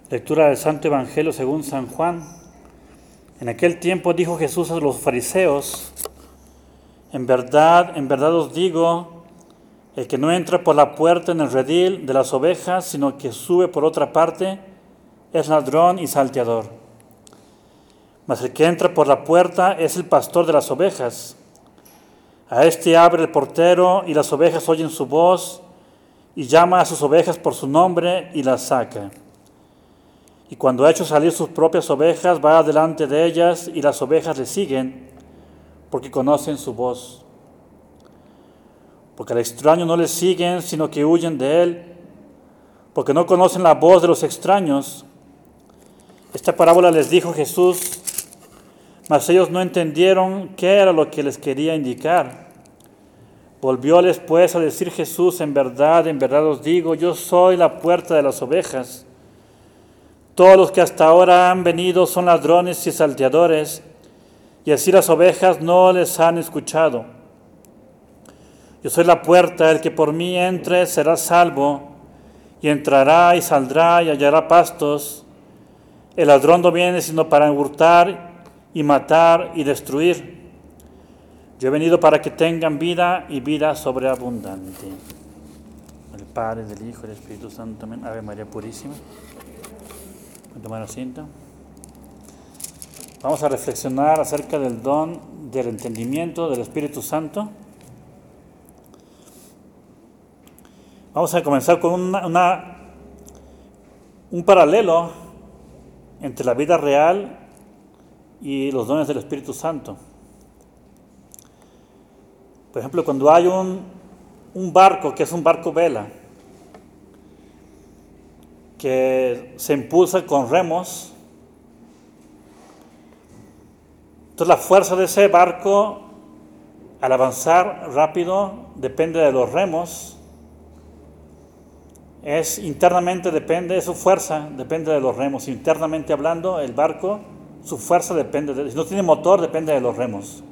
Lectura del Santo Evangelio según San Juan. En aquel tiempo dijo Jesús a los fariseos: en verdad os digo, el que no entra por la puerta en el redil de las ovejas, sino que sube por otra parte, es ladrón y salteador. Mas el que entra por la puerta es el pastor de las ovejas. A este abre el portero, y las ovejas oyen su voz, y llama a sus ovejas por su nombre y las saca. Y cuando ha hecho salir sus propias ovejas, va delante de ellas, y las ovejas le siguen, porque conocen su voz. Porque al extraño no le siguen, sino que huyen de él, porque no conocen la voz de los extraños. Esta parábola les dijo Jesús, mas ellos no entendieron qué era lo que les quería indicar. Volvióles pues a decir Jesús: en verdad os digo, yo soy la puerta de las ovejas. Todos los que hasta ahora han venido son ladrones y salteadores, y así las ovejas no les han escuchado. Yo soy la puerta, el que por mí entre será salvo, y entrará y saldrá y hallará pastos. El ladrón no viene sino para hurtar y matar y destruir. Yo he venido para que tengan vida y vida sobreabundante. El Padre, del Hijo y del Espíritu Santo. Amén. Ave María Purísima. Voy a tomar asiento. Vamos a reflexionar acerca del don del entendimiento del Espíritu Santo. Vamos a comenzar con un paralelo entre la vida real y los dones del Espíritu Santo. Por ejemplo, cuando hay un barco que es un barco vela, que se impulsa con remos, entonces la fuerza de ese barco al avanzar rápido depende de los remos. Internamente depende de su fuerza, depende de los remos. Internamente hablando, el barco, su fuerza depende si no tiene motor, depende de los remos.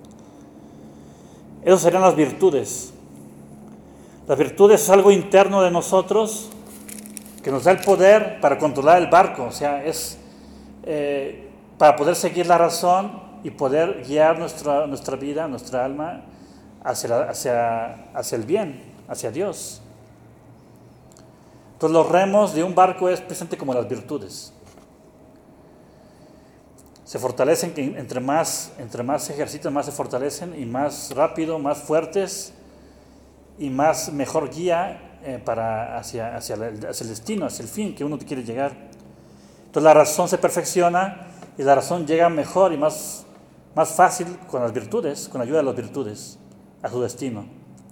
Esas serían las virtudes. Las virtudes es algo interno de nosotros que nos da el poder para controlar el barco, o sea, es para poder seguir la razón y poder guiar nuestra vida, nuestra alma hacia el bien, hacia Dios. Entonces los remos de un barco es presente como las virtudes. Se fortalecen, entre más se ejercitan, más se fortalecen, y más rápido, más fuertes y más mejor guía hacia el destino, hacia el fin que uno quiere llegar. Entonces la razón se perfecciona y la razón llega mejor y más fácil con las virtudes, con la ayuda de las virtudes, a su destino.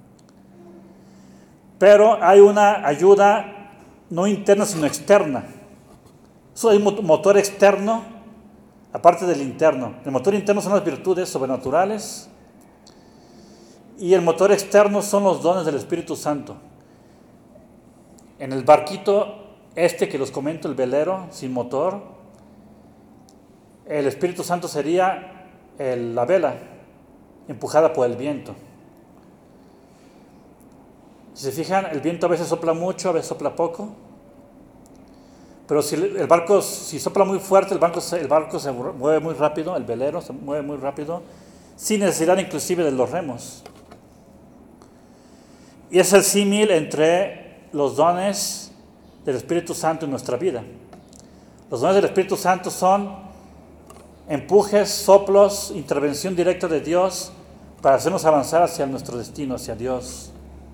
Pero hay una ayuda no interna sino externa. Hay un motor externo aparte del interno. El motor interno son las virtudes sobrenaturales y el motor externo son los dones del Espíritu Santo. En el barquito que los comento, el velero sin motor, el Espíritu Santo sería la vela empujada por el viento. Si se fijan, el viento a veces sopla mucho, a veces sopla poco. Pero si sopla muy fuerte, el barco se mueve muy rápido, el velero se mueve muy rápido, sin necesidad inclusive de los remos. Y es el símil entre los dones del Espíritu Santo en nuestra vida. Los dones del Espíritu Santo son empujes, soplos, intervención directa de Dios para hacernos avanzar hacia nuestro destino, hacia Dios.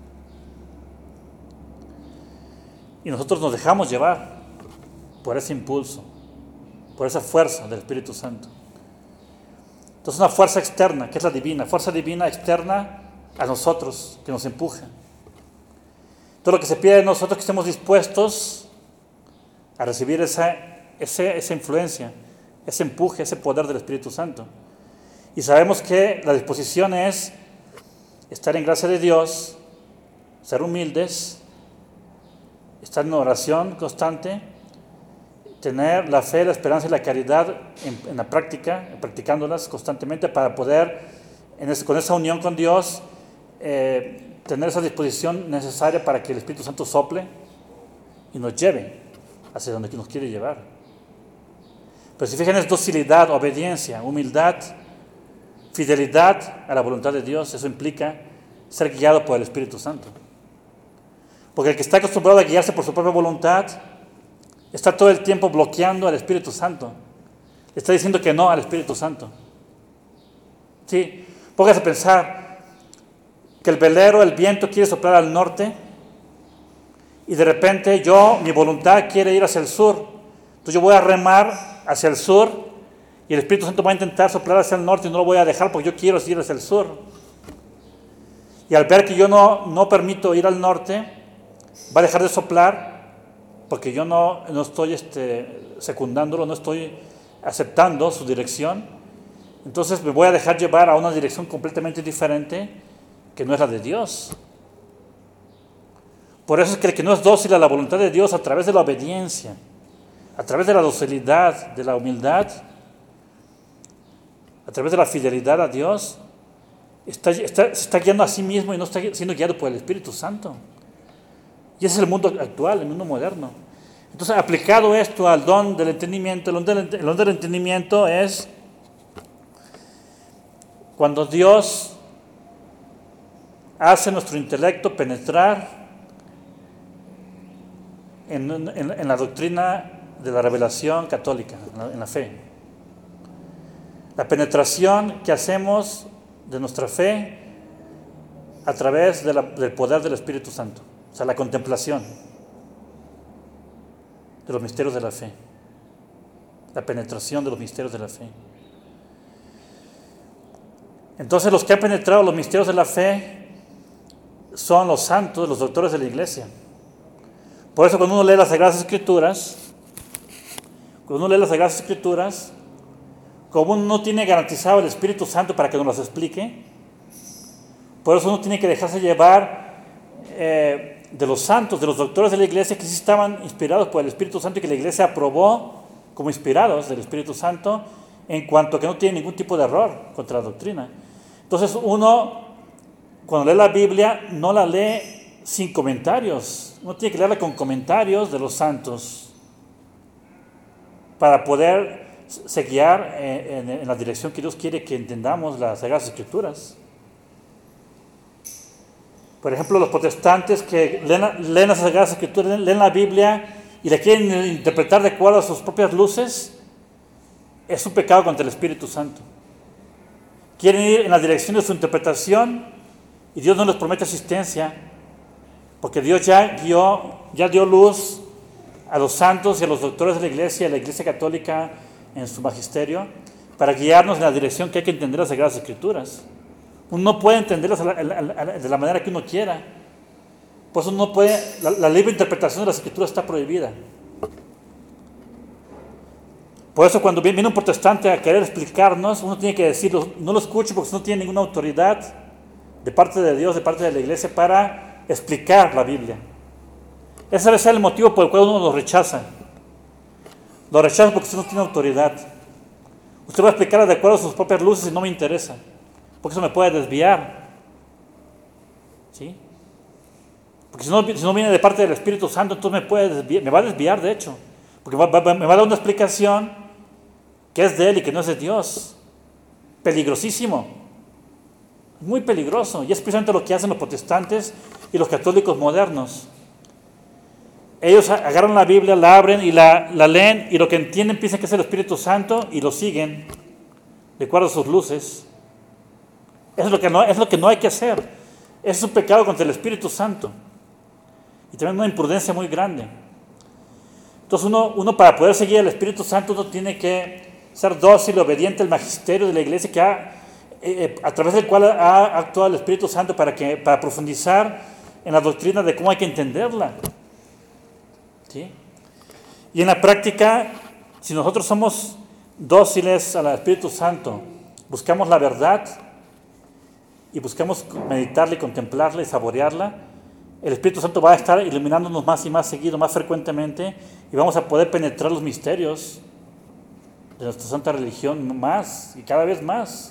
Y nosotros nos dejamos llevar por ese impulso, por esa fuerza del Espíritu Santo. Entonces una fuerza externa, que es la divina, fuerza divina externa a nosotros, que nos empuja. Todo lo que se pide de nosotros, que estemos dispuestos a recibir esa influencia, ese empuje, ese poder del Espíritu Santo. Y sabemos que la disposición es estar en gracia de Dios, ser humildes, estar en oración constante, tener la fe, la esperanza y la caridad en la práctica, practicándolas constantemente para poder, con esa unión con Dios, tener esa disposición necesaria para que el Espíritu Santo sople y nos lleve hacia donde nos quiere llevar. Pero si fijan, es docilidad, obediencia, humildad, fidelidad a la voluntad de Dios. Eso implica ser guiado por el Espíritu Santo. Porque el que está acostumbrado a guiarse por su propia voluntad está todo el tiempo bloqueando al Espíritu Santo. Le está diciendo que no al Espíritu Santo. Sí, póngase a pensar que el velero, el viento quiere soplar al norte y de repente mi voluntad quiere ir hacia el sur. Entonces yo voy a remar hacia el sur y el Espíritu Santo va a intentar soplar hacia el norte y no lo voy a dejar porque yo quiero ir hacia el sur. Y al ver que yo no permito ir al norte, va a dejar de soplar porque yo no estoy secundándolo, no estoy aceptando su dirección. Entonces me voy a dejar llevar a una dirección completamente diferente que no es la de Dios. Por eso es que el que no es dócil a la voluntad de Dios a través de la obediencia, a través de la docilidad, de la humildad, a través de la fidelidad a Dios, se está guiando a sí mismo y no está siendo guiado por el Espíritu Santo. Y ese es el mundo actual, el mundo moderno. Entonces, aplicado esto al don del entendimiento, el don del entendimiento es cuando Dios hace nuestro intelecto penetrar en la doctrina de la revelación católica, en la fe. La penetración que hacemos de nuestra fe a través del poder del Espíritu Santo. O sea, la contemplación de los misterios de la fe. La penetración de los misterios de la fe. Entonces, los que han penetrado los misterios de la fe son los santos, los doctores de la iglesia. Por eso, cuando uno lee las Sagradas Escrituras, como uno no tiene garantizado el Espíritu Santo para que nos las explique, por eso uno tiene que dejarse llevar de los santos, de los doctores de la iglesia que sí estaban inspirados por el Espíritu Santo y que la iglesia aprobó como inspirados del Espíritu Santo en cuanto a que no tiene ningún tipo de error contra la doctrina. Entonces uno, cuando lee la Biblia, no la lee sin comentarios. Uno tiene que leerla con comentarios de los santos para poder guiar en la dirección que Dios quiere que entendamos las Sagradas Escrituras. Por ejemplo, los protestantes que leen las Sagradas Escrituras, leen la Biblia y la quieren interpretar de acuerdo a sus propias luces, es un pecado contra el Espíritu Santo. Quieren ir en la dirección de su interpretación y Dios no les promete asistencia, porque Dios ya dio luz a los santos y a los doctores de la Iglesia Católica en su magisterio, para guiarnos en la dirección que hay que entender las Sagradas Escrituras. Uno no puede entenderlas de la manera que uno quiera. Por eso uno puede, la libre interpretación de las Escrituras está prohibida. Por eso cuando viene un protestante a querer explicarnos, uno tiene que decirlo, no lo escuche porque no tiene ninguna autoridad de parte de Dios, de parte de la iglesia, para explicar la Biblia. Ese debe ser el motivo por el cual uno lo rechaza. Lo rechaza porque usted no tiene autoridad. Usted va a explicar de acuerdo a sus propias luces y no me interesa, porque eso me puede desviar. ¿Sí? Porque si no viene de parte del Espíritu Santo, entonces me va a desviar, de hecho. Porque me va a dar una explicación que es de Él y que no es de Dios. Peligrosísimo. Muy peligroso. Y es precisamente lo que hacen los protestantes y los católicos modernos. Ellos agarran la Biblia, la abren y la leen, y lo que entienden piensan que es el Espíritu Santo y lo siguen de acuerdo a sus luces. Es lo que no hay que hacer. Es un pecado contra el Espíritu Santo. Y también una imprudencia muy grande. Entonces uno para poder seguir al Espíritu Santo, uno tiene que ser dócil y obediente al magisterio de la iglesia a través del cual ha actuado el Espíritu Santo para profundizar en la doctrina de cómo hay que entenderla. ¿Sí? Y en la práctica, si nosotros somos dóciles al Espíritu Santo, buscamos la verdad y buscamos meditarla y contemplarla y saborearla, el Espíritu Santo va a estar iluminándonos más y más seguido, más frecuentemente, y vamos a poder penetrar los misterios de nuestra santa religión más y cada vez más.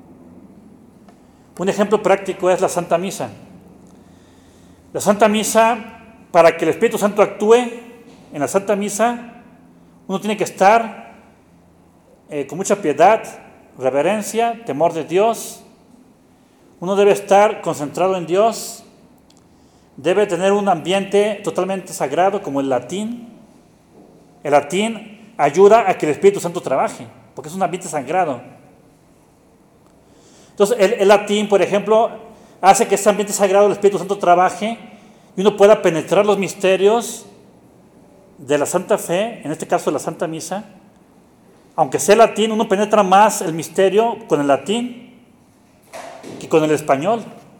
Un ejemplo práctico es la Santa Misa. La Santa Misa, para que el Espíritu Santo actúe en la Santa Misa, uno tiene que estar con mucha piedad, reverencia, temor de Dios. Uno debe estar concentrado en Dios. Debe tener un ambiente totalmente sagrado como el latín. El latín ayuda a que el Espíritu Santo trabaje, porque es un ambiente sagrado. Entonces, el latín, por ejemplo, hace que este ambiente sagrado del Espíritu Santo trabaje y uno pueda penetrar los misterios de la Santa Fe, en este caso de la Santa Misa. Aunque sea latín, uno penetra más el misterio con el latín que con el español.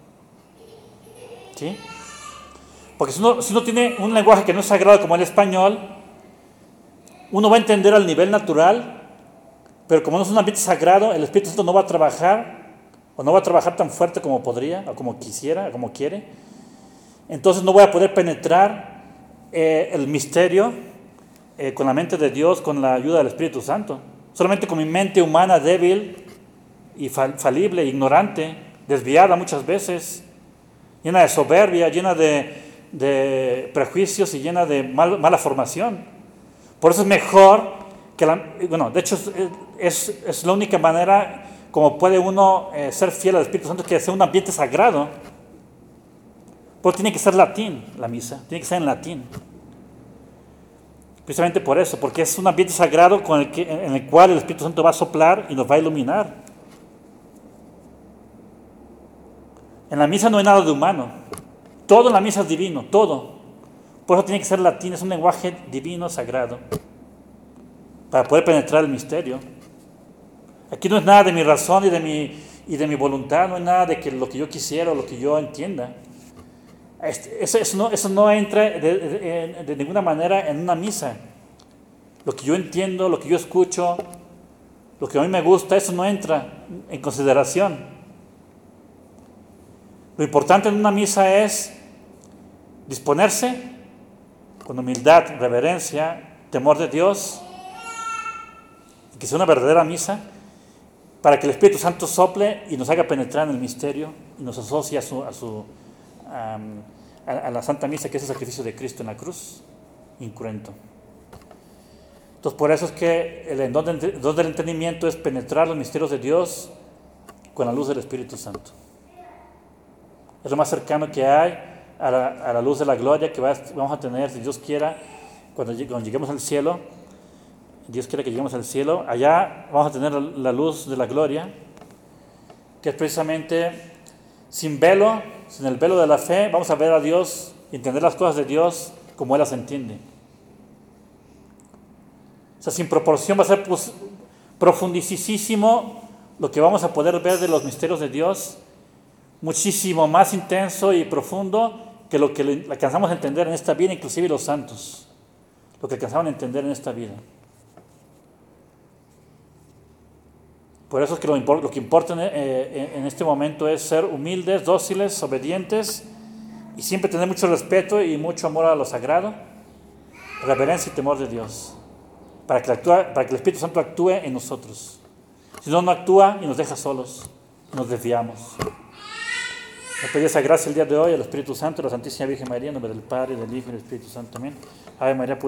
¿Sí? Porque si uno tiene un lenguaje que no es sagrado como el español, uno va a entender al nivel natural, pero como no es un ambiente sagrado, el Espíritu Santo no va a trabajar, o no va a trabajar tan fuerte como podría, o como quisiera, o como quiere. Entonces no voy a poder penetrar el misterio con la mente de Dios, con la ayuda del Espíritu Santo. Solamente con mi mente humana débil y falible, ignorante, desviada muchas veces, llena de soberbia, llena de prejuicios y llena de mala formación. Por eso es mejor que de hecho es la única manera como puede uno ser fiel al Espíritu Santo, que sea un ambiente sagrado. Porque tiene que ser latín la misa, tiene que ser en latín. Precisamente por eso, porque es un ambiente sagrado en el cual el Espíritu Santo va a soplar y nos va a iluminar. En la misa no hay nada de humano. Todo en la misa es divino, todo. Por eso tiene que ser latín, es un lenguaje divino, sagrado, para poder penetrar el misterio. Aquí no es nada de mi razón y de mi voluntad, no es nada de lo que yo quisiera o lo que yo entienda. Eso no entra de ninguna manera en una misa. Lo que yo entiendo, lo que yo escucho, lo que a mí me gusta, eso no entra en consideración. Lo importante en una misa es disponerse con humildad, reverencia, temor de Dios, y que sea una verdadera misa, para que el Espíritu Santo sople y nos haga penetrar en el misterio y nos asocie a la Santa Misa, que es el sacrificio de Cristo en la cruz, incruento. Entonces, por eso es que el don del entendimiento es penetrar los misterios de Dios con la luz del Espíritu Santo. Es lo más cercano que hay a la luz de la gloria que vamos a tener, si Dios quiera, cuando lleguemos al cielo. Dios quiere que lleguemos al cielo. Allá vamos a tener la luz de la gloria, que es precisamente sin velo, sin el velo de la fe, vamos a ver a Dios, entender las cosas de Dios como Él las entiende. O sea, sin proporción va a ser profundísimo lo que vamos a poder ver de los misterios de Dios, muchísimo más intenso y profundo que lo que alcanzamos a entender en esta vida, inclusive los santos, lo que alcanzaban a entender en esta vida. Por eso es que lo que importa en este momento es ser humildes, dóciles, obedientes y siempre tener mucho respeto y mucho amor a lo sagrado, reverencia y temor de Dios, para que el Espíritu Santo actúe en nosotros. Si no actúa y nos deja solos, nos desviamos. Le pedí esa gracia el día de hoy al Espíritu Santo, a la Santísima Virgen María, en nombre del Padre, del Hijo y del Espíritu Santo. Amén. Ave María.